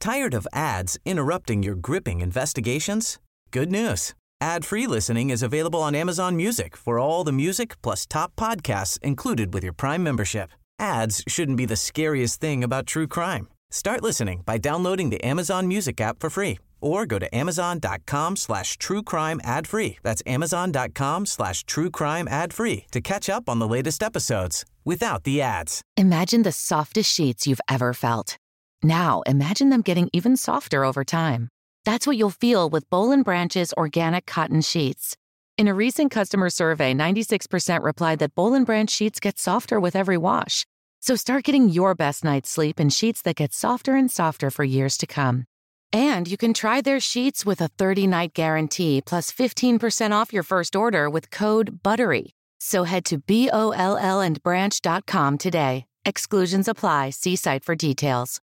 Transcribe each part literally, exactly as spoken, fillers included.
Tired of ads interrupting your gripping investigations? Good news. Ad-free listening is available on Amazon Music for all the music plus top podcasts included with your Prime membership. Ads shouldn't be the scariest thing about true crime. Start listening by downloading the Amazon Music app for free or go to amazon.com slash true crime ad free. That's amazon.com slash true crime ad free to catch up on the latest episodes without the ads. Imagine the softest sheets you've ever felt. Now imagine them getting even softer over time. That's what you'll feel with Boll and Branch's organic cotton sheets. In a recent customer survey, ninety-six percent replied that Boll and Branch sheets get softer with every wash. So start getting your best night's sleep in sheets that get softer and softer for years to come. And you can try their sheets with a thirty-night guarantee plus fifteen percent off your first order with code BUTTERY. So head to B O L L and branch dot com today. Exclusions apply. See site for details.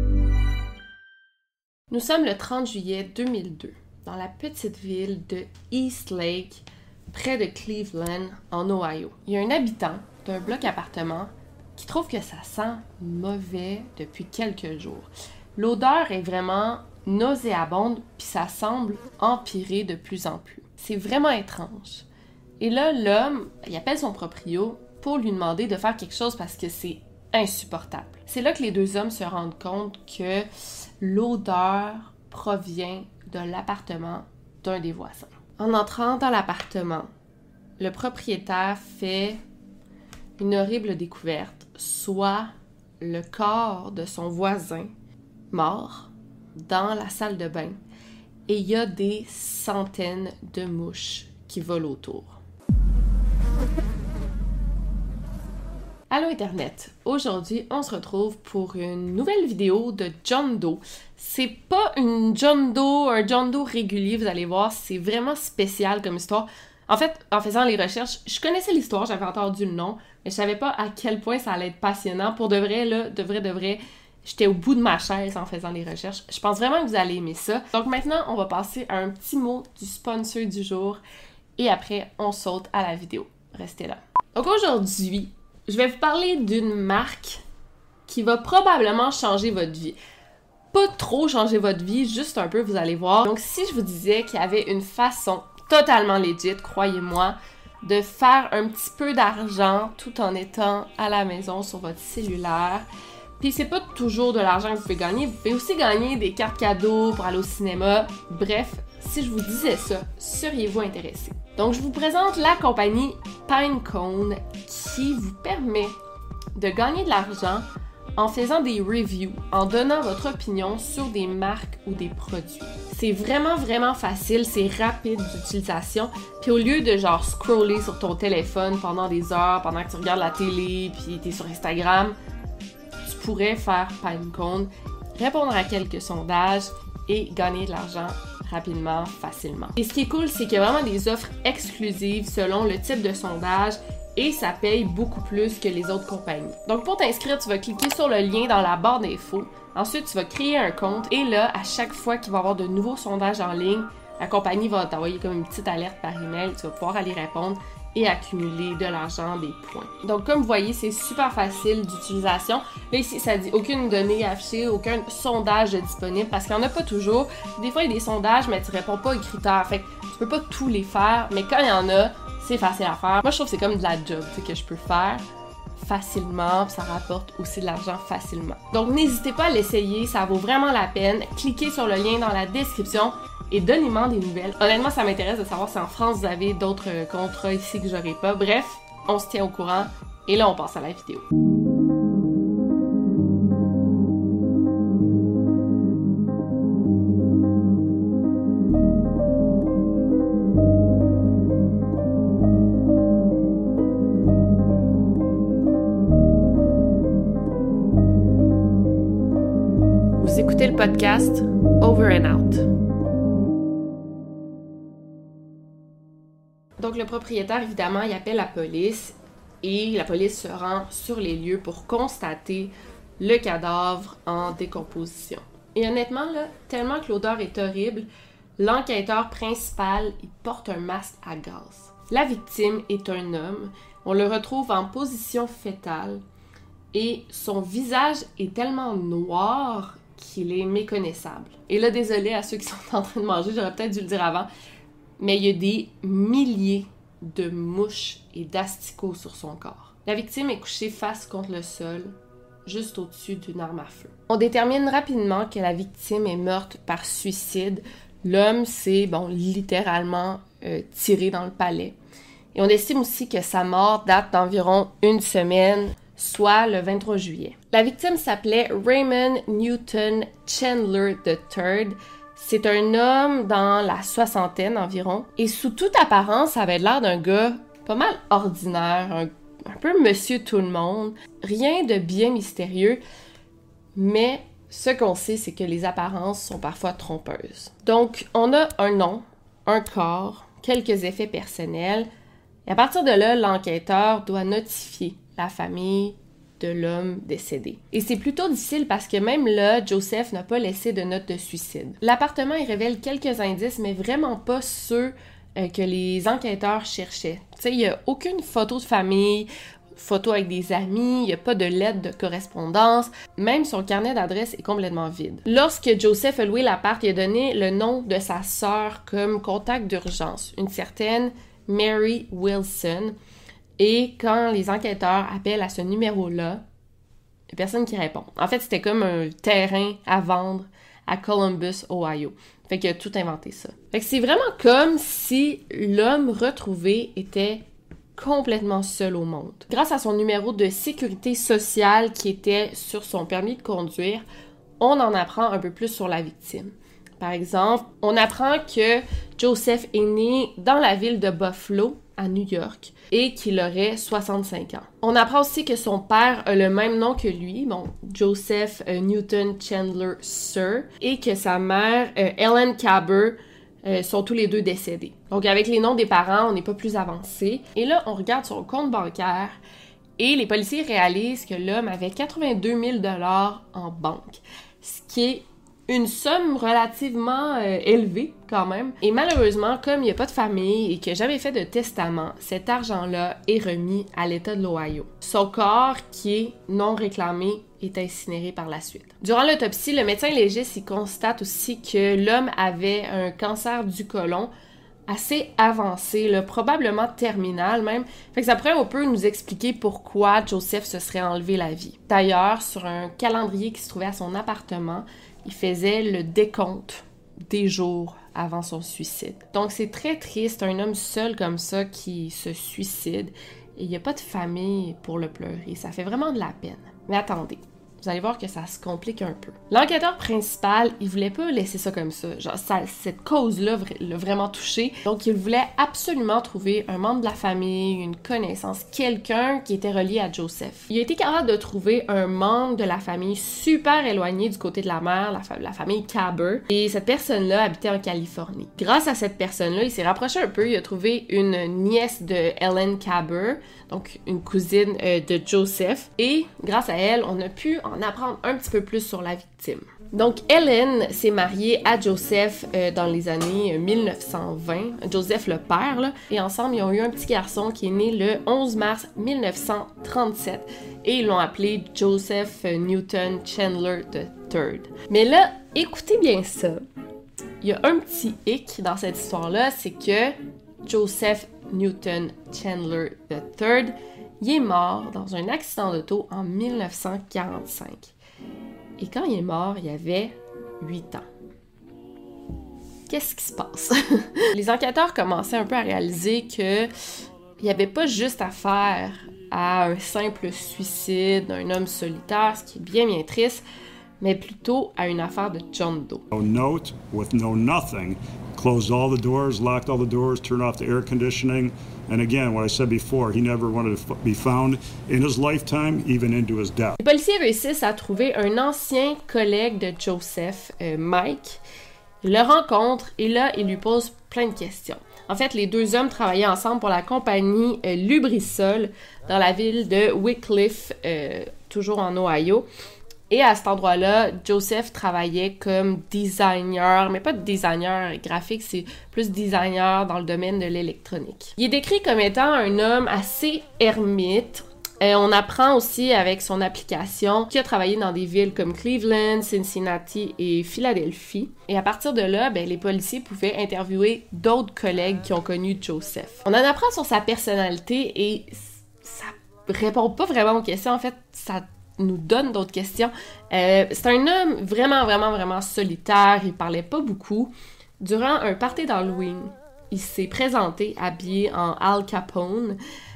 Nous sommes le trente juillet deux mille deux, dans la petite ville de East Lake, près de Cleveland, en Ohio. Il y a un habitant d'un bloc appartement qui trouve que ça sent mauvais depuis quelques jours. L'odeur est vraiment nauséabonde, puis ça semble empirer de plus en plus. C'est vraiment étrange. Et là, l'homme, il appelle son proprio pour lui demander de faire quelque chose parce que c'est insupportable. C'est là que les deux hommes se rendent compte que l'odeur provient de l'appartement d'un des voisins. En entrant dans l'appartement, le propriétaire fait une horrible découverte, soit le corps de son voisin mort dans la salle de bain et il y a des centaines de mouches qui volent autour. Allô Internet! Aujourd'hui, on se retrouve pour une nouvelle vidéo de John Doe. C'est pas une John Doe, un John Doe régulier, vous allez voir, c'est vraiment spécial comme histoire. En fait, en faisant les recherches, je connaissais l'histoire, j'avais entendu le nom, mais je savais pas à quel point ça allait être passionnant. Pour de vrai, là, de vrai, de vrai, j'étais au bout de ma chaise en faisant les recherches. Je pense vraiment que vous allez aimer ça. Donc maintenant, on va passer à un petit mot du sponsor du jour et après, on saute à la vidéo. Restez là. Donc aujourd'hui, je vais vous parler d'une marque qui va probablement changer votre vie. Pas trop changer votre vie, juste un peu, vous allez voir. Donc si je vous disais qu'il y avait une façon totalement legit, croyez-moi, de faire un petit peu d'argent tout en étant à la maison sur votre cellulaire. Puis c'est pas toujours de l'argent que vous pouvez gagner, vous pouvez aussi gagner des cartes cadeaux pour aller au cinéma. Bref, si je vous disais ça, seriez-vous intéressé? Donc je vous présente la compagnie Pinecone qui vous permet de gagner de l'argent en faisant des reviews, en donnant votre opinion sur des marques ou des produits. C'est vraiment, vraiment facile, c'est rapide d'utilisation. Puis au lieu de genre scroller sur ton téléphone pendant des heures, pendant que tu regardes la télé, puis t'es sur Instagram, tu pourrais faire Pinecone, répondre à quelques sondages et gagner de l'argent rapidement, facilement. Et ce qui est cool, c'est qu'il y a vraiment des offres exclusives selon le type de sondage et ça paye beaucoup plus que les autres compagnies. Donc pour t'inscrire, tu vas cliquer sur le lien dans la barre d'infos. Ensuite, tu vas créer un compte et là, à chaque fois qu'il va y avoir de nouveaux sondages en ligne, la compagnie va t'envoyer comme une petite alerte par email. Tu vas pouvoir aller répondre et accumuler de l'argent, des points. Donc comme vous voyez, c'est super facile d'utilisation. Là ici, ça dit aucune donnée affichée, aucun sondage disponible parce qu'il n'y en a pas toujours. Des fois, il y a des sondages, mais tu réponds pas aux critères. Fait que tu peux pas tous les faire, mais quand il y en a, c'est facile à faire. Moi, je trouve que c'est comme de la job que je peux faire facilement, puis ça rapporte aussi de l'argent facilement. Donc n'hésitez pas à l'essayer, ça vaut vraiment la peine. Cliquez sur le lien dans la description et donnez-moi des nouvelles. Honnêtement, ça m'intéresse de savoir si en France vous avez d'autres contrats ici que j'aurais pas. Bref, on se tient au courant et là on passe à la vidéo. Vous écoutez le podcast Over and Out. Donc le propriétaire, évidemment, il appelle la police et la police se rend sur les lieux pour constater le cadavre en décomposition. Et honnêtement, là, tellement que l'odeur est horrible, l'enquêteur principal, il porte un masque à gaz. La victime est un homme. On le retrouve en position fétale et son visage est tellement noir qu'il est méconnaissable. Et là, désolé à ceux qui sont en train de manger, j'aurais peut-être dû le dire avant, mais il y a des milliers de mouches et d'asticots sur son corps. La victime est couchée face contre le sol, juste au-dessus d'une arme à feu. On détermine rapidement que la victime est morte par suicide. L'homme s'est, bon, littéralement euh, tiré dans le palais. Et on estime aussi que sa mort date d'environ une semaine, soit le vingt-trois juillet. La victime s'appelait Raymond Newton Chandler the third. C'est un homme dans la soixantaine environ. Et sous toute apparence, ça avait l'air d'un gars pas mal ordinaire, un, un peu monsieur tout le monde. Rien de bien mystérieux, mais ce qu'on sait, c'est que les apparences sont parfois trompeuses. Donc, on a un nom, un corps, quelques effets personnels. Et à partir de là, l'enquêteur doit notifier la famille de l'homme décédé. Et c'est plutôt difficile parce que même là, Joseph n'a pas laissé de note de suicide. L'appartement, il révèle quelques indices, mais vraiment pas ceux euh, que les enquêteurs cherchaient. Tu sais, il n'y a aucune photo de famille, photo avec des amis, il n'y a pas de lettre de correspondance, même son carnet d'adresse est complètement vide. Lorsque Joseph a loué l'appart, il a donné le nom de sa sœur comme contact d'urgence, une certaine Mary Wilson. Et quand les enquêteurs appellent à ce numéro-là, il n'y a personne qui répond. En fait, c'était comme un terrain à vendre à Columbus, Ohio. Fait qu'il a tout inventé ça. Fait que c'est vraiment comme si l'homme retrouvé était complètement seul au monde. Grâce à son numéro de sécurité sociale qui était sur son permis de conduire, on en apprend un peu plus sur la victime. Par exemple, on apprend que Joseph est né dans la ville de Buffalo, à New York, et qu'il aurait soixante-cinq ans. On apprend aussi que son père a le même nom que lui, bon, Joseph euh, Newton Chandler Sir, et que sa mère, euh, Ellen Caber, euh, sont tous les deux décédés. Donc avec les noms des parents, on n'est pas plus avancé. Et là, on regarde son compte bancaire, et les policiers réalisent que l'homme avait quatre-vingt-deux mille dollars en banque, ce qui est une somme relativement euh, élevée quand même. Et malheureusement, comme il n'y a pas de famille et qu'il n'a jamais fait de testament, cet argent-là est remis à l'État de l'Ohio. Son corps, qui est non réclamé, est incinéré par la suite. Durant l'autopsie, le médecin légiste y constate aussi que l'homme avait un cancer du côlon assez avancé, là, probablement terminal même. Fait que ça pourrait un peu nous expliquer pourquoi Joseph se serait enlevé la vie. D'ailleurs, sur un calendrier qui se trouvait à son appartement, il faisait le décompte des jours avant son suicide. Donc c'est très triste, un homme seul comme ça qui se suicide et il n'y a pas de famille pour le pleurer. Ça fait vraiment de la peine. Mais attendez, vous allez voir que ça se complique un peu. L'enquêteur principal, il voulait pas laisser ça comme ça. Genre, ça, cette cause-là l'a vraiment touché. Donc, il voulait absolument trouver un membre de la famille, une connaissance, quelqu'un qui était relié à Joseph. Il a été capable de trouver un membre de la famille super éloigné du côté de la mère, la, fa- la famille Caber. Et cette personne-là habitait en Californie. Grâce à cette personne-là, il s'est rapproché un peu. Il a trouvé une nièce de Ellen Caber, donc une cousine euh, de Joseph. Et grâce à elle, on a pu en apprendre un petit peu plus sur la victime. Donc, Ellen s'est mariée à Joseph euh, dans les années mille neuf cent vingt, Joseph le père, là, et ensemble, ils ont eu un petit garçon qui est né le onze mars mille neuf cent trente-sept, et ils l'ont appelé Joseph Newton Chandler the third. Mais là, écoutez bien ça. Il y a un petit hic dans cette histoire-là, c'est que Joseph Newton Chandler the third, il est mort dans un accident d'auto en mille neuf cent quarante-cinq. Et quand il est mort, il avait huit ans. Qu'est-ce qui se passe? Les enquêteurs commençaient un peu à réaliser que il n'y avait pas juste affaire à un simple suicide d'un homme solitaire, ce qui est bien bien triste, mais plutôt à une affaire de John Doe. No note, with no nothing, closed all the doors, locked all the doors, turned off the air conditioning. And again, what I said before, he never wanted to be found in his lifetime, even into his death. Les policiers réussissent à trouver un ancien collègue de Joseph, euh, Mike. Ils le rencontrent et là, il lui pose plein de questions. En fait, les deux hommes travaillaient ensemble pour la compagnie euh, Lubrisol dans la ville de Wycliffe, euh, toujours en Ohio. Et à cet endroit-là, Joseph travaillait comme designer, mais pas de designer graphique, c'est plus designer dans le domaine de l'électronique. Il est décrit comme étant un homme assez ermite, Euh, on apprend aussi avec son application qu'il a travaillé dans des villes comme Cleveland, Cincinnati et Philadelphie. Et à partir de là, ben, les policiers pouvaient interviewer d'autres collègues qui ont connu Joseph. On en apprend sur sa personnalité et ça répond pas vraiment aux questions. En fait, ça nous donne d'autres questions. Euh, c'est un homme vraiment, vraiment, vraiment solitaire. Il parlait pas beaucoup. Durant un party d'Halloween, il s'est présenté habillé en Al Capone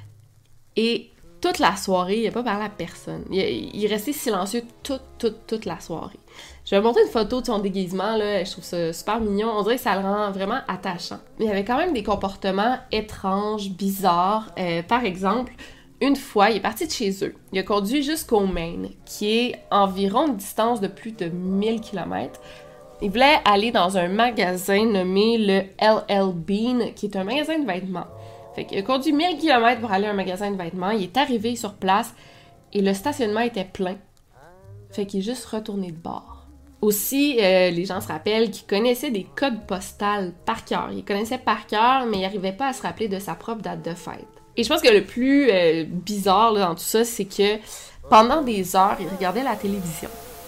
et toute la soirée, il n'a pas parlé à personne. Il, il restait silencieux toute, toute, toute la soirée. Je vais vous montrer une photo de son déguisement, là. Je trouve ça super mignon. On dirait que ça le rend vraiment attachant. Mais il avait quand même des comportements étranges, bizarres. Euh, par exemple, une fois, il est parti de chez eux. Il a conduit jusqu'au Maine, qui est environ une distance de plus de mille kilomètres. Il voulait aller dans un magasin nommé le L L Bean, qui est un magasin de vêtements. Fait qu'il a conduit mille kilomètres pour aller à un magasin de vêtements. Il est arrivé sur place et le stationnement était plein. Fait qu'il est juste retourné de bord. Aussi, euh, les gens se rappellent qu'il connaissait des codes postales par cœur. Il connaissait par cœur, mais il n'arrivait pas à se rappeler de sa propre date de fête. Et je pense que le plus euh, bizarre là, dans tout ça, c'est que pendant des heures, il regardait la télévision.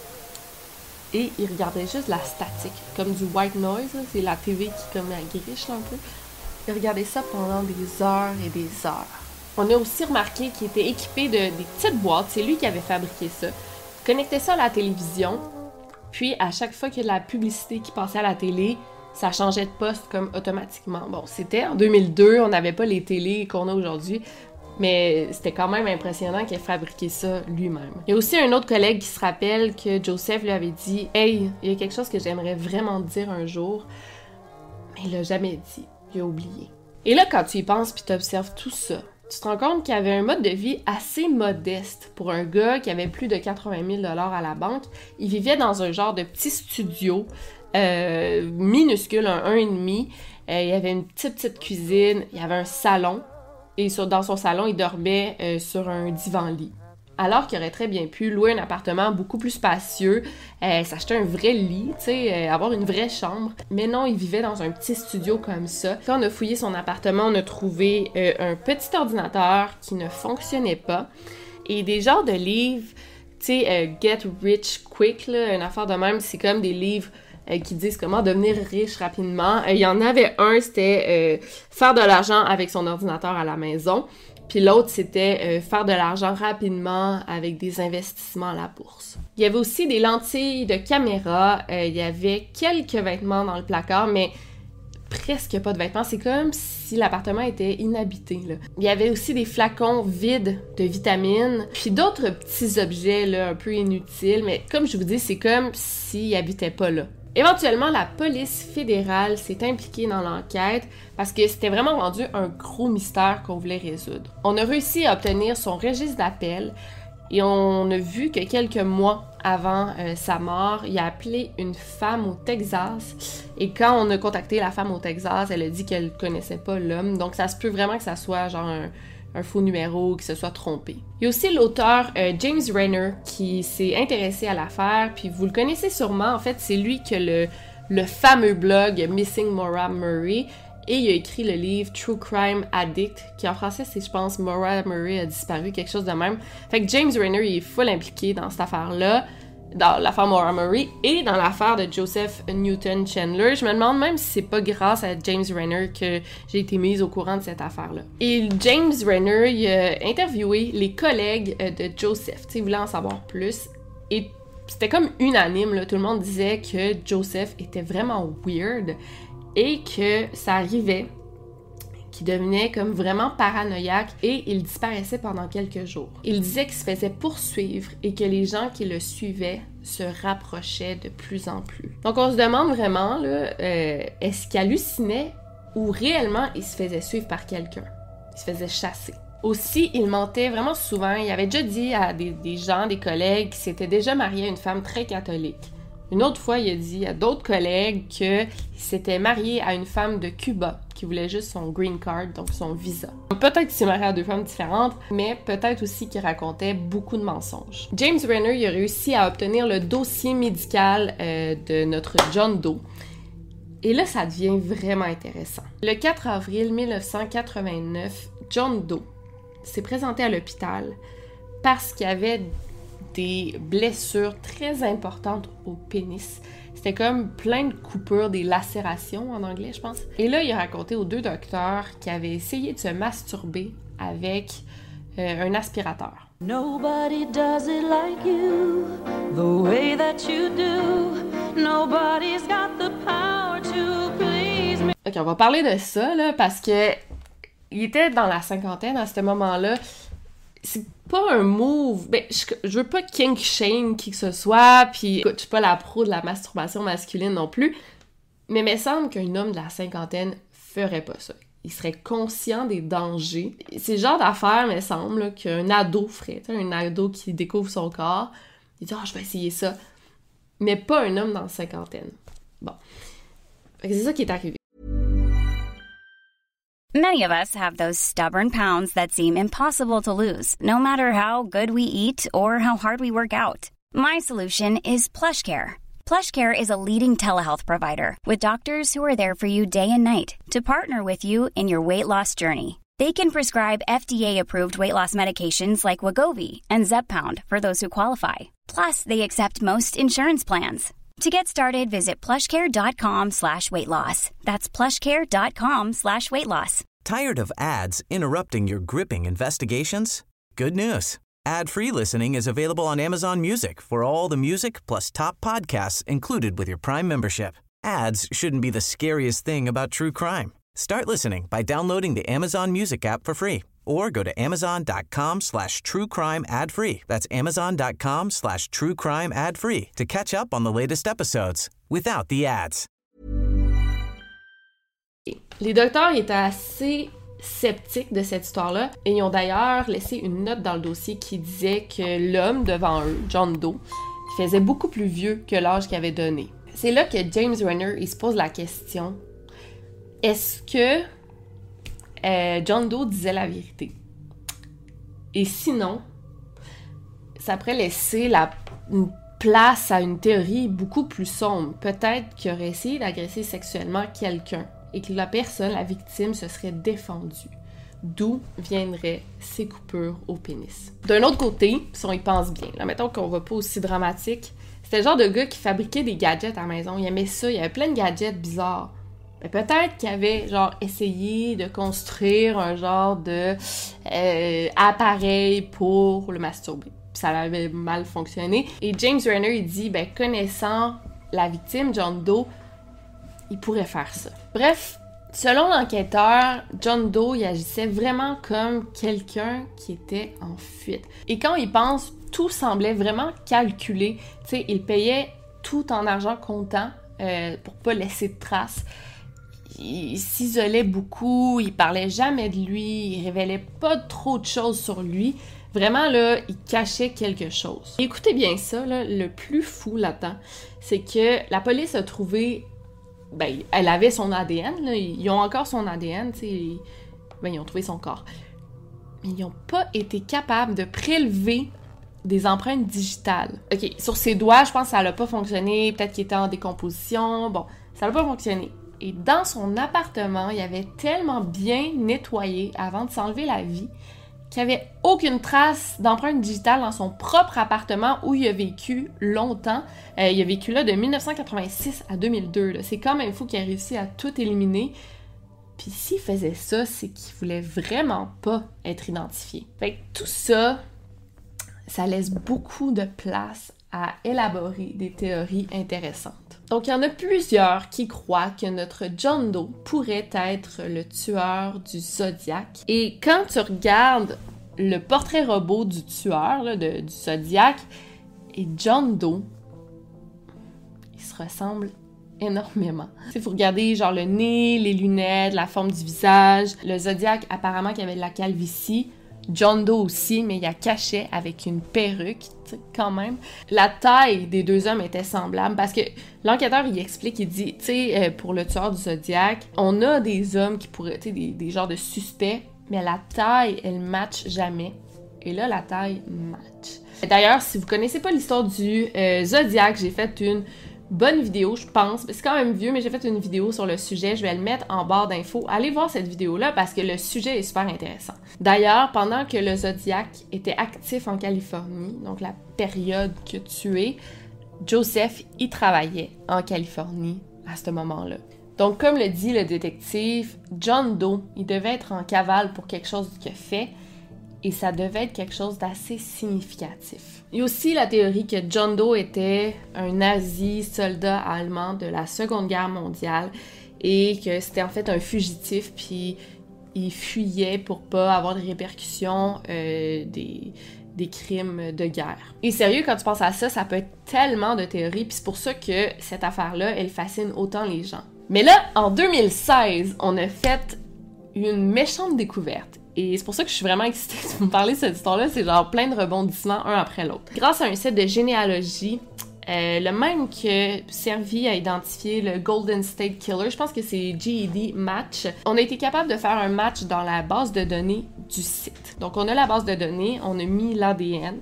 Et il regardait juste la statique, comme du white noise. Là. C'est la T V qui comme griche là, un peu. Il regardait ça pendant des heures et des heures. On a aussi remarqué qu'il était équipé de des petites boîtes. C'est lui qui avait fabriqué ça. Il connectait ça à la télévision. Puis, à chaque fois qu'il y a de la publicité qui passait à la télé, ça changeait de poste comme automatiquement. Bon, c'était en deux mille deux. On n'avait pas les télés qu'on a aujourd'hui. Mais c'était quand même impressionnant qu'il ait fabriqué ça lui-même. Il y a aussi un autre collègue qui se rappelle que Joseph lui avait dit « Hey, il y a quelque chose que j'aimerais vraiment te dire un jour. » Mais il l'a jamais dit. Il a oublié. Et là, quand tu y penses puis tu observes tout ça, tu te rends compte qu'il avait un mode de vie assez modeste pour un gars qui avait plus de quatre-vingt mille dollars à la banque. Il vivait dans un genre de petit studio euh, minuscule, un un et demi. Euh, il y avait une petite, petite cuisine. Il y avait un salon. Et sur, dans son salon, il dormait euh, sur un divan-lit. Alors qu'il aurait très bien pu louer un appartement beaucoup plus spacieux, euh, s'acheter un vrai lit, tu sais, euh, avoir une vraie chambre. Mais non, il vivait dans un petit studio comme ça. Quand on a fouillé son appartement, on a trouvé euh, un petit ordinateur qui ne fonctionnait pas et des genres de livres, tu sais, euh, Get Rich Quick, là, une affaire de même, c'est comme des livres euh, qui disent comment devenir riche rapidement. Euh, il y en avait un, c'était euh, faire de l'argent avec son ordinateur à la maison. Puis l'autre, c'était euh, faire de l'argent rapidement avec des investissements à la bourse. Il y avait aussi des lentilles de caméra, euh, il y avait quelques vêtements dans le placard, mais presque pas de vêtements. C'est comme si l'appartement était inhabité, là. Il y avait aussi des flacons vides de vitamines, puis d'autres petits objets là, un peu inutiles, mais comme je vous dis, c'est comme s'il habitait pas là. Éventuellement, la police fédérale s'est impliquée dans l'enquête parce que c'était vraiment rendu un gros mystère qu'on voulait résoudre. On a réussi à obtenir son registre d'appel et on a vu que quelques mois avant euh, sa mort, il a appelé une femme au Texas et quand on a contacté la femme au Texas, elle a dit qu'elle connaissait pas l'homme, donc ça se peut vraiment que ça soit genre un... un faux numéro, qui se soit trompé. Il y a aussi l'auteur euh, James Rayner qui s'est intéressé à l'affaire, puis vous le connaissez sûrement, en fait, c'est lui qui a le, le fameux blog Missing Maura Murray, et il a écrit le livre True Crime Addict, qui en français, c'est, je pense, Maura Murray a disparu, quelque chose de même. Fait que James Rayner, il est full impliqué dans cette affaire-là, dans l'affaire Maura Murray et dans l'affaire de Joseph Newton Chandler. Je me demande même si c'est pas grâce à James Rayner que j'ai été mise au courant de cette affaire-là. Et James Rayner, il a interviewé les collègues de Joseph, tu sais, il voulait en savoir plus. Et c'était comme unanime, là, tout le monde disait que Joseph était vraiment weird et que ça arrivait qui devenait comme vraiment paranoïaque et il disparaissait pendant quelques jours. Il disait qu'il se faisait poursuivre et que les gens qui le suivaient se rapprochaient de plus en plus. Donc on se demande vraiment, là, euh, est-ce qu'il hallucinait ou réellement il se faisait suivre par quelqu'un? Il se faisait chasser. Aussi, il mentait vraiment souvent. Il avait déjà dit à des, des gens, des collègues, qu'il s'était déjà marié à une femme très catholique. Une autre fois, il a dit à d'autres collègues qu'il s'était marié à une femme de Cuba qui voulait juste son green card, donc son visa. Peut-être qu'il s'est marié à deux femmes différentes, mais peut-être aussi qu'il racontait beaucoup de mensonges. James Rayner, il a réussi à obtenir le dossier médical euh, de notre John Doe. Et là, ça devient vraiment intéressant. Le quatre avril mille neuf cent quatre-vingt-neuf, John Doe s'est présenté à l'hôpital parce qu'il y avait des blessures très importantes au pénis. C'était comme plein de coupures, des lacérations en anglais, je pense. Et là, il a raconté aux deux docteurs qu'il avait essayé de se masturber avec euh, un aspirateur. Nobody does it like you, the way that you do. Nobody's got the power to please me. Ok, on va parler de ça, là, parce que il était dans la cinquantaine à ce moment-là. C'est pas un move. Ben, je, je veux pas kink shame qui que ce soit, puis écoute, je suis pas la pro de la masturbation masculine non plus, mais il me semble qu'un homme de la cinquantaine ferait pas ça. Il serait conscient des dangers. C'est le genre d'affaire, me semble, là, qu'un ado ferait. Tu sais, un ado qui découvre son corps, il dit « Ah, oh, je vais essayer ça ». Mais pas un homme dans la cinquantaine. Bon. Fait que c'est ça qui est arrivé. Many of us have those stubborn pounds that seem impossible to lose, no matter how good we eat or how hard we work out. My solution is PlushCare. PlushCare is a leading telehealth provider with doctors who are there for you day and night to partner with you in your weight loss journey. They can prescribe F D A-approved weight loss medications like Wegovy and Zepbound for those who qualify. Plus, they accept most insurance plans. To get started, visit plushcare.com slash weight loss. That's plushcare.com slash weight loss. Tired of ads interrupting your gripping investigations? Good news. Ad-free listening is available on Amazon Music for all the music plus top podcasts included with your Prime membership. Ads shouldn't be the scariest thing about true crime. Start listening by downloading the Amazon Music app for free or go to amazon.com slash true crime ad free. That's amazon.com slash true crime ad free to catch up on the latest episodes without the ads. Les docteurs étaient assez sceptiques de cette histoire-là et ils ont d'ailleurs laissé une note dans le dossier qui disait que l'homme devant eux, John Doe, il faisait beaucoup plus vieux que l'âge qu'il avait donné. C'est là que James Renner il se pose la question, est-ce que euh, John Doe disait la vérité? Et sinon, ça pourrait laisser la une place à une théorie beaucoup plus sombre. Peut-être qu'il aurait essayé d'agresser sexuellement quelqu'un et que la personne, la victime, se serait défendue. D'où viendraient ces coupures au pénis. D'un autre côté, si on y pense bien, là, mettons qu'on va pas aussi dramatique, c'était le genre de gars qui fabriquait des gadgets à la maison. Il aimait ça, il y avait plein de gadgets bizarres. Mais peut-être qu'il avait genre essayé de construire un genre de euh, appareil pour le masturber. Puis ça avait mal fonctionné. Et James Renner, il dit, ben connaissant la victime, John Doe, il pourrait faire ça. Bref, selon l'enquêteur, John Doe, il agissait vraiment comme quelqu'un qui était en fuite. Et quand il pense, tout semblait vraiment calculé. Tu sais, il payait tout en argent comptant euh, pour pas laisser de traces. Il s'isolait beaucoup, il parlait jamais de lui, il révélait pas trop de choses sur lui. Vraiment, là, il cachait quelque chose. Et écoutez bien ça, là, le plus fou là-dedans, c'est que la police a trouvé... Ben, elle avait son A D N, là, ils ont encore son A D N, tu sais, ben, ils ont trouvé son corps. Mais ils n'ont pas été capables de prélever des empreintes digitales. OK, sur ses doigts, je pense que ça n'a pas fonctionné, peut-être qu'il était en décomposition, bon, ça n'a pas fonctionné. Et dans son appartement, il avait tellement bien nettoyé avant de s'enlever la vie qu'il n'y avait aucune trace d'empreinte digitale dans son propre appartement où il a vécu longtemps. Euh, il a vécu là de dix-neuf cent quatre-vingt-six à deux mille deux. Là. C'est quand même fou qu'il ait réussi à tout éliminer. Puis s'il faisait ça, c'est qu'il voulait vraiment pas être identifié. Fait que tout ça, ça laisse beaucoup de place à élaborer des théories intéressantes. Donc, il y en a plusieurs qui croient que notre John Doe pourrait être le tueur du Zodiac. Et quand tu regardes le portrait robot du tueur, là, de, du Zodiac, et John Doe, ils se ressemblent énormément. Si vous regardez genre le nez, les lunettes, la forme du visage, le Zodiac apparemment qu'il avait de la calvitie, John Doe aussi, mais il a caché avec une perruque, tu sais, quand même. La taille des deux hommes était semblable parce que l'enquêteur, il explique, il dit, tu sais, pour le tueur du Zodiac, on a des hommes qui pourraient, tu sais, des, des genres de suspects, mais la taille, elle match jamais. Et là, la taille match. D'ailleurs, si vous connaissez pas l'histoire du euh, Zodiac, j'ai fait une bonne vidéo, je pense. C'est quand même vieux, mais j'ai fait une vidéo sur le sujet. Je vais le mettre en barre d'infos. Allez voir cette vidéo-là parce que le sujet est super intéressant. D'ailleurs, pendant que le Zodiac était actif en Californie, donc la période que tu es, Joseph y travaillait en Californie à ce moment-là. Donc, comme le dit le détective, John Doe, il devait être en cavale pour quelque chose qu'il a fait et ça devait être quelque chose d'assez significatif. Il y a aussi la théorie que John Doe était un nazi soldat allemand de la Seconde Guerre mondiale et que c'était en fait un fugitif puis il fuyait pour pas avoir des répercussions euh, des... des crimes de guerre. Et sérieux, quand tu penses à ça, ça peut être tellement de théories, puis c'est pour ça que cette affaire-là, elle fascine autant les gens. Mais là, en deux mille seize, on a fait une méchante découverte. Et c'est pour ça que je suis vraiment excitée de vous parler de cette histoire-là, c'est genre plein de rebondissements un après l'autre. Grâce à un site de généalogie, euh, le même qui a servi à identifier le Golden State Killer, je pense que c'est G E D Match, on a été capable de faire un match dans la base de données du site. Donc on a la base de données, on a mis l'A D N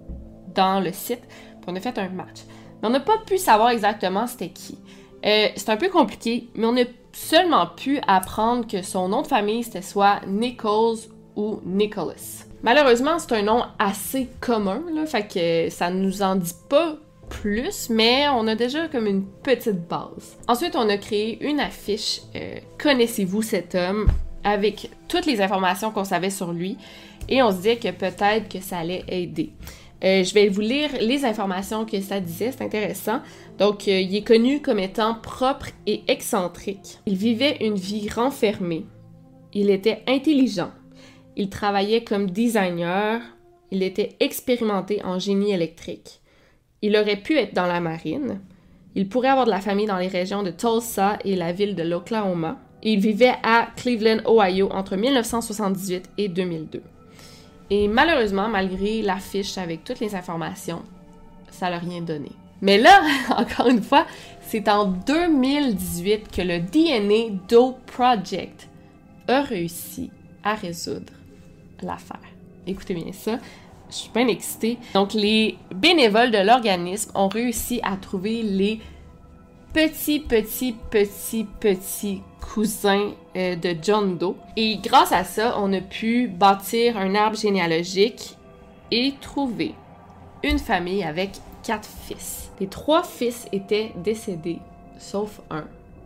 dans le site, puis on a fait un match. Mais on n'a pas pu savoir exactement c'était qui. Euh, c'est un peu compliqué, mais on a seulement pu apprendre que son nom de famille c'était soit Nichols ou Nicholas. Malheureusement, c'est un nom assez commun, là, fait que ça nous en dit pas plus, mais on a déjà comme une petite base. Ensuite, on a créé une affiche euh, « Connaissez-vous cet homme ?» avec toutes les informations qu'on savait sur lui et on se disait que peut-être que ça allait aider. Euh, je vais vous lire les informations que ça disait, c'est intéressant. Donc, euh, il est connu comme étant propre et excentrique. Il vivait une vie renfermée. Il était intelligent. Il travaillait comme designer. Il était expérimenté en génie électrique. Il aurait pu être dans la marine. Il pourrait avoir de la famille dans les régions de Tulsa et la ville de l'Oklahoma. Et il vivait à Cleveland, Ohio, entre mille neuf cent soixante-dix-huit et deux mille deux. Et malheureusement, malgré l'affiche avec toutes les informations, ça n'a rien donné. Mais là, encore une fois, c'est en deux mille dix-huit que le D N A Doe Project a réussi à résoudre l'affaire. Écoutez bien ça. Je suis bien excitée. Donc, les bénévoles de l'organisme ont réussi à trouver les petits, petits, petits, petits cousins euh, de John Doe. Et grâce à ça, on a pu bâtir un arbre généalogique et trouver une famille avec quatre fils. Les trois fils étaient décédés, sauf un.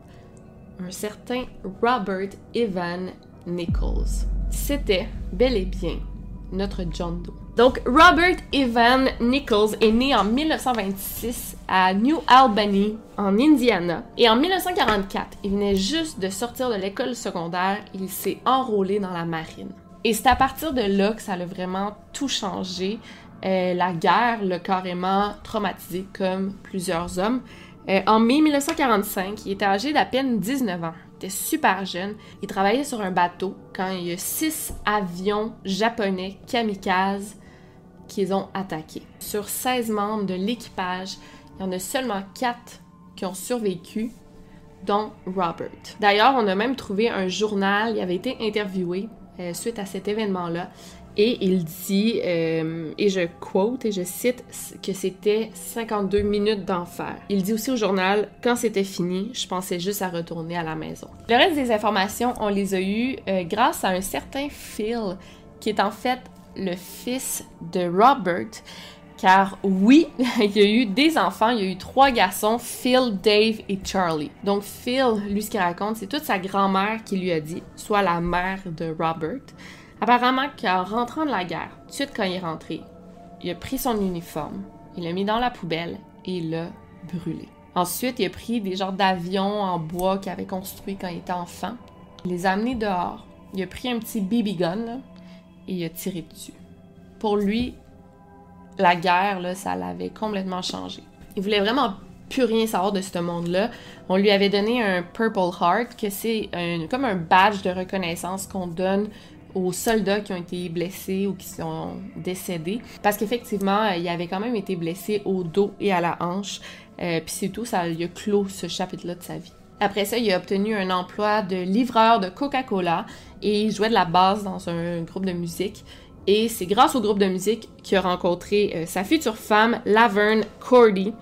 Un certain Robert Evan Nichols. C'était bel et bien notre John Doe. Donc, Robert Evan Nichols est né en mille neuf cent vingt-six à New Albany, en Indiana. Et en mille neuf cent quarante-quatre, il venait juste de sortir de l'école secondaire, il s'est enrôlé dans la marine. Et c'est à partir de là que ça a vraiment tout changé. Euh, la guerre l'a carrément traumatisé comme plusieurs hommes. Euh, en mai mille neuf cent quarante-cinq, il était âgé d'à peine dix-neuf ans. Il était super jeune. Il travaillait sur un bateau quand il y a six avions japonais kamikazes qu'ils ont attaqués. Sur seize membres de l'équipage, il y en a seulement quatre qui ont survécu, dont Robert. D'ailleurs, on a même trouvé un journal, il avait été interviewé euh, suite à cet événement-là, et il dit, euh, et je quote, et je cite, que c'était cinquante-deux minutes d'enfer. Il dit aussi au journal, quand c'était fini, je pensais juste à retourner à la maison. Le reste des informations, on les a eues euh, grâce à un certain Phil, qui est en fait le fils de Robert, car oui, il y a eu des enfants, il y a eu trois garçons, Phil, Dave et Charlie. Donc Phil, lui, ce qu'il raconte, c'est toute sa grand-mère qui lui a dit, soit la mère de Robert. Apparemment qu'en rentrant de la guerre, tout de suite quand il est rentré, il a pris son uniforme, il l'a mis dans la poubelle et il l'a brûlé. Ensuite, il a pris des genres d'avions en bois qu'il avait construits quand il était enfant, il les a amenés dehors, il a pris un petit B B gun là, et il a tiré dessus. Pour lui, la guerre, là, ça l'avait complètement changé. Il voulait vraiment plus rien savoir de ce monde-là. On lui avait donné un Purple Heart, que c'est un, comme un badge de reconnaissance qu'on donne aux soldats qui ont été blessés ou qui sont décédés. Parce qu'effectivement, il avait quand même été blessé au dos et à la hanche. Euh, Puis c'est tout, ça lui a clos ce chapitre-là de sa vie. Après ça, il a obtenu un emploi de livreur de Coca-Cola et il jouait de la basse dans un groupe de musique. Et c'est grâce au groupe de musique qu'il a rencontré euh, sa future femme, Laverne Cordy.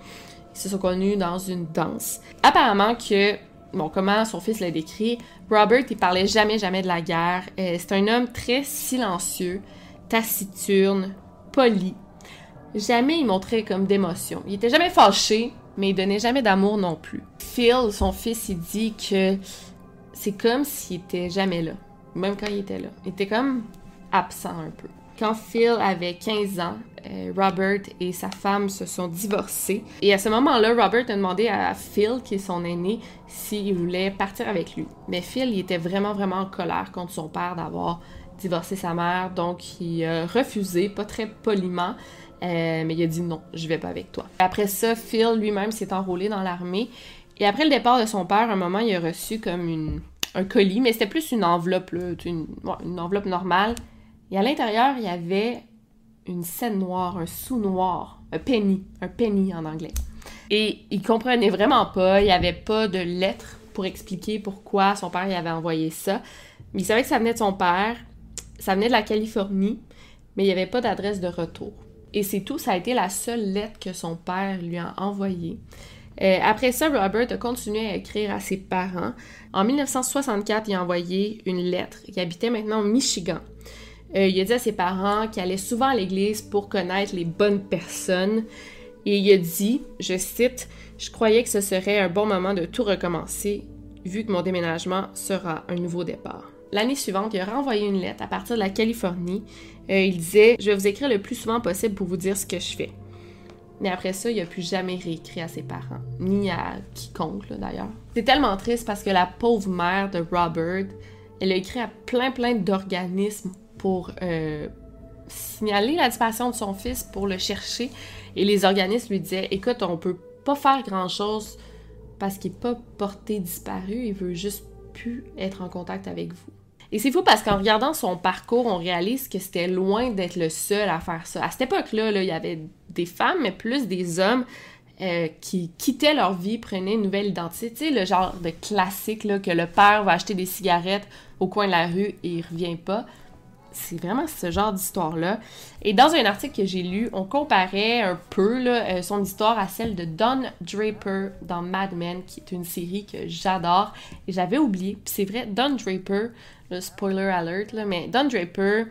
Ils se sont connus dans une danse. Apparemment que, bon, comment son fils l'a décrit, Robert, il parlait jamais, jamais de la guerre. Euh, c'est un homme très silencieux, taciturne, poli. Jamais il montrait comme d'émotion. Il était jamais fâché, mais il donnait jamais d'amour non plus. Phil, son fils, il dit que c'est comme s'il était jamais là, même quand il était là. Il était comme absent un peu. Quand Phil avait quinze ans, euh, Robert et sa femme se sont divorcés. Et à ce moment-là, Robert a demandé à Phil, qui est son aîné, s'il voulait partir avec lui. Mais Phil, il était vraiment, vraiment en colère contre son père d'avoir divorcé sa mère. Donc, il a refusé, pas très poliment, euh, mais il a dit non, je vais pas avec toi. Après ça, Phil lui-même s'est enrôlé dans l'armée. Et après le départ de son père, à un moment, il a reçu comme une, un colis, mais c'était plus une enveloppe, là, une, bon, une enveloppe normale. Et à l'intérieur, il y avait une scène noire, un sou noir, un penny, un penny en anglais. Et il comprenait vraiment pas, il n'y avait pas de lettre pour expliquer pourquoi son père y avait envoyé ça. Mais il savait que ça venait de son père, ça venait de la Californie, mais il n'y avait pas d'adresse de retour. Et c'est tout, ça a été la seule lettre que son père lui a envoyée. Euh, après ça, Robert a continué à écrire à ses parents. En dix-neuf cent soixante-quatre, il a envoyé une lettre. Il habitait maintenant au Michigan. Euh, il a dit à ses parents qu'il allait souvent à l'église pour connaître les bonnes personnes. Et il a dit, je cite, « Je croyais que ce serait un bon moment de tout recommencer, vu que mon déménagement sera un nouveau départ. » L'année suivante, il a renvoyé une lettre à partir de la Californie. Euh, il disait « Je vais vous écrire le plus souvent possible pour vous dire ce que je fais. » Mais après ça, il n'a plus jamais réécrit à ses parents, ni à quiconque, là, d'ailleurs. C'est tellement triste parce que la pauvre mère de Robert, elle a écrit à plein, plein d'organismes pour euh, signaler la disparition de son fils, pour le chercher. Et les organismes lui disaient « Écoute, on peut pas faire grand-chose parce qu'il n'est pas porté disparu, il veut juste plus être en contact avec vous. » Et c'est fou parce qu'en regardant son parcours, on réalise que c'était loin d'être le seul à faire ça. À cette époque-là, là, il y avait des femmes, mais plus des hommes euh, qui quittaient leur vie, prenaient une nouvelle identité. Tu sais, le genre de classique, là, que le père va acheter des cigarettes au coin de la rue et il revient pas. C'est vraiment ce genre d'histoire-là. Et dans un article que j'ai lu, on comparait un peu là, euh, son histoire à celle de Don Draper dans Mad Men, qui est une série que j'adore. Et j'avais oublié, puis c'est vrai, Don Draper, le spoiler alert, là, mais Don Draper,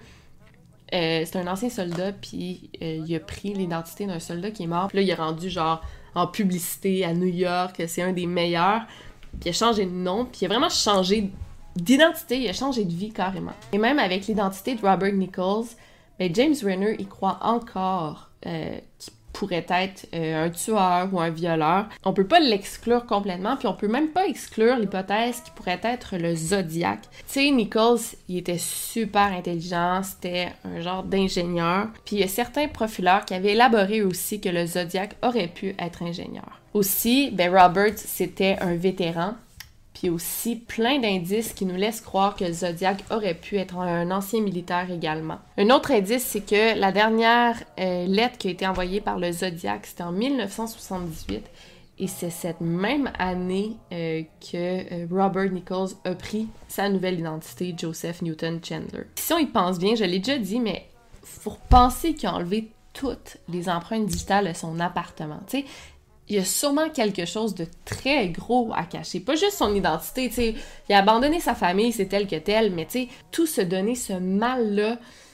euh, c'est un ancien soldat, puis euh, il a pris l'identité d'un soldat qui est mort. Puis là, il est rendu genre en publicité à New York, c'est un des meilleurs. Puis il a changé de nom, puis il a vraiment changé d'identité, il a changé de vie carrément. Et même avec l'identité de Robert Nichols, ben James Renner y croit encore euh, qu'il pourrait être euh, un tueur ou un violeur. On peut pas l'exclure complètement, puis on peut même pas exclure l'hypothèse qu'il pourrait être le Zodiac. Tu sais, Nichols, il était super intelligent, c'était un genre d'ingénieur, puis il y a certains profileurs qui avaient élaboré aussi que le Zodiac aurait pu être ingénieur. Aussi, ben Robert, c'était un vétéran, puis aussi plein d'indices qui nous laissent croire que le Zodiac aurait pu être un ancien militaire également. Un autre indice, c'est que la dernière euh, lettre qui a été envoyée par le Zodiac, c'était en dix-neuf cent soixante-dix-huit, et c'est cette même année euh, que euh, Robert Nichols a pris sa nouvelle identité, Joseph Newton Chandler. Si on y pense bien, je l'ai déjà dit, mais faut penser qu'il a enlevé toutes les empreintes digitales de son appartement, tu sais. Il y a sûrement quelque chose de très gros à cacher. Pas juste son identité, tu sais. Il a abandonné sa famille, c'est tel que tel, mais tu sais, tout se donner ce mal-là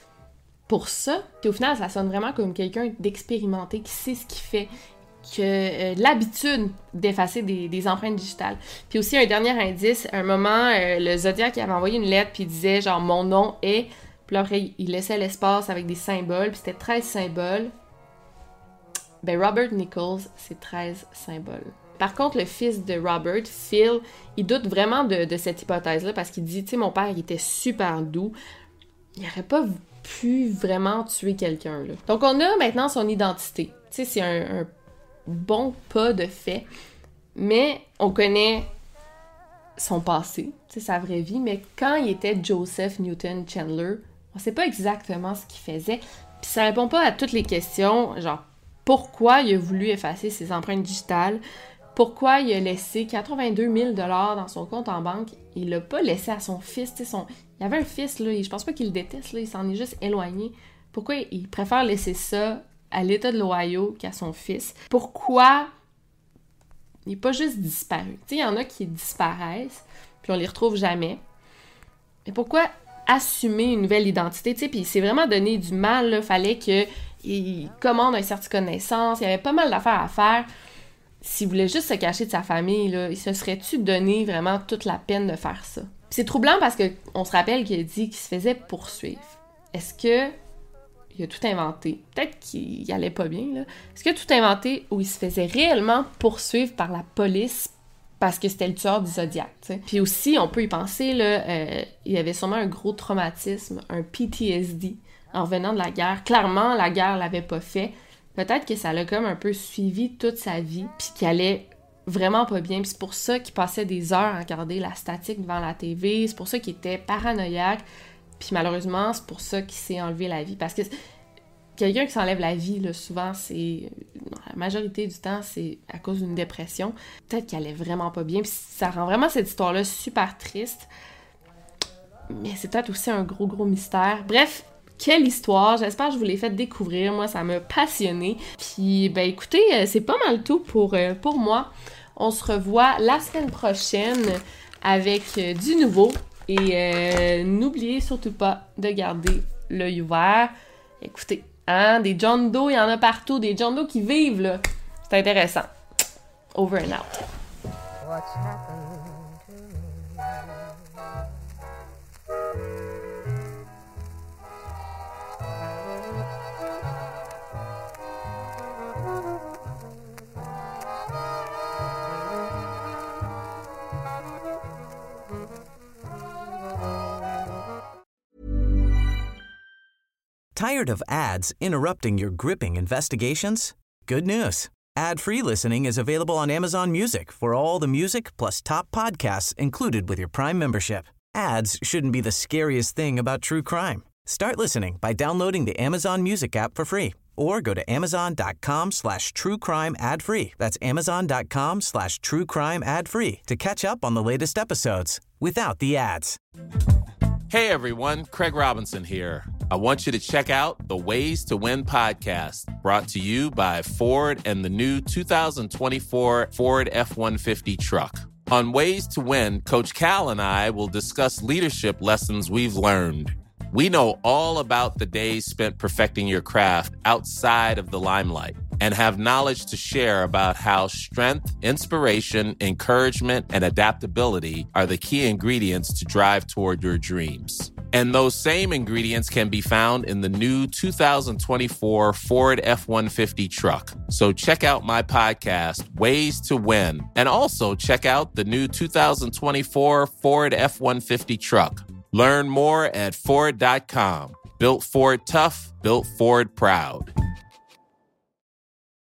pour ça. Puis au final, ça sonne vraiment comme quelqu'un d'expérimenté, qui sait ce qu'il fait, qui a euh, l'habitude d'effacer des, des empreintes digitales. Puis aussi, un dernier indice, à un moment, euh, le Zodiac avait envoyé une lettre, puis il disait genre « Mon nom est », puis là, après, il laissait l'espace avec des symboles, puis c'était treize symboles. Ben Robert Nichols, c'est treize symboles. Par contre, le fils de Robert, Phil, il doute vraiment de, de cette hypothèse-là parce qu'il dit, tu sais, mon père, il était super doux. Il n'aurait pas pu vraiment tuer quelqu'un, là. Donc, on a maintenant son identité. Tu sais, c'est un, un bon pas de fait. Mais on connaît son passé, tu sais, sa vraie vie. Mais quand il était Joseph Newton Chandler, on ne sait pas exactement ce qu'il faisait. Puis ça répond pas à toutes les questions, genre, pourquoi il a voulu effacer ses empreintes digitales, pourquoi il a laissé quatre-vingt-deux mille dollars dans son compte en banque, il l'a pas laissé à son fils, tu sais, son... il avait un fils, là, je pense pas qu'il le déteste, là, il s'en est juste éloigné. Pourquoi il préfère laisser ça à l'État de l'Ohio qu'à son fils? Pourquoi il n'est pas juste disparu. Tu sais, il y en a qui disparaissent, puis on les retrouve jamais. Mais pourquoi assumer une nouvelle identité? Tu sais, puis c'est vraiment donné du mal, là. Fallait qu'il commande un certificat de naissance, il y avait pas mal d'affaires à faire. S'il voulait juste se cacher de sa famille, là, il se serait-tu donné vraiment toute la peine de faire ça? Puis c'est troublant parce qu'on se rappelle qu'il a dit qu'il se faisait poursuivre. Est-ce que il a tout inventé? Peut-être qu'il allait pas bien, là. Est-ce qu'il a tout inventé ou il se faisait réellement poursuivre par la police parce que c'était le tueur du Zodiac, t'sais? Puis aussi, on peut y penser, là, euh, il y avait sûrement un gros traumatisme, un P T S D en revenant de la guerre. Clairement, la guerre l'avait pas fait. Peut-être que ça l'a comme un peu suivi toute sa vie, puis qu'il allait vraiment pas bien. Puis c'est pour ça qu'il passait des heures à regarder la statique devant la T V. C'est pour ça qu'il était paranoïaque. Puis malheureusement, c'est pour ça qu'il s'est enlevé la vie. Parce que quelqu'un qui s'enlève la vie, là, souvent, c'est... La majorité du temps, c'est à cause d'une dépression. Peut-être qu'il allait vraiment pas bien. Puis ça rend vraiment cette histoire-là super triste. Mais c'est peut-être aussi un gros, gros mystère. Bref, quelle histoire! J'espère que je vous l'ai fait découvrir. Moi, ça m'a passionnée. Puis, ben écoutez, c'est pas mal tout pour, euh, pour moi. On se revoit la semaine prochaine avec euh, du nouveau. Et euh, n'oubliez surtout pas de garder l'œil ouvert. Écoutez, hein, des John Doe, il y en a partout. Des John Doe qui vivent, là. C'est intéressant. Over and out. What's happened to me? Tired of ads interrupting your gripping investigations? Good news. Ad-free listening is available on Amazon Music for all the music plus top podcasts included with your Prime membership. Ads shouldn't be the scariest thing about true crime. Start listening by downloading the Amazon Music app for free or go to amazon.com slash true crime ad free. That's amazon.com slash true crime ad free to catch up on the latest episodes without the ads. Hey everyone, Craig Robinson here. I want you to check out the Ways to Win podcast, brought to you by Ford and the new two thousand twenty-four Ford F one fifty truck. On Ways to Win, Coach Cal and I will discuss leadership lessons we've learned. We know all about the days spent perfecting your craft outside of the limelight and have knowledge to share about how strength, inspiration, encouragement, and adaptability are the key ingredients to drive toward your dreams. And those same ingredients can be found in the new two thousand twenty-four Ford F one fifty truck. So check out my podcast, Ways to Win, and also check out the new two thousand twenty-four Ford F one fifty truck. Learn more at Ford dot com. Built Ford tough, built Ford proud.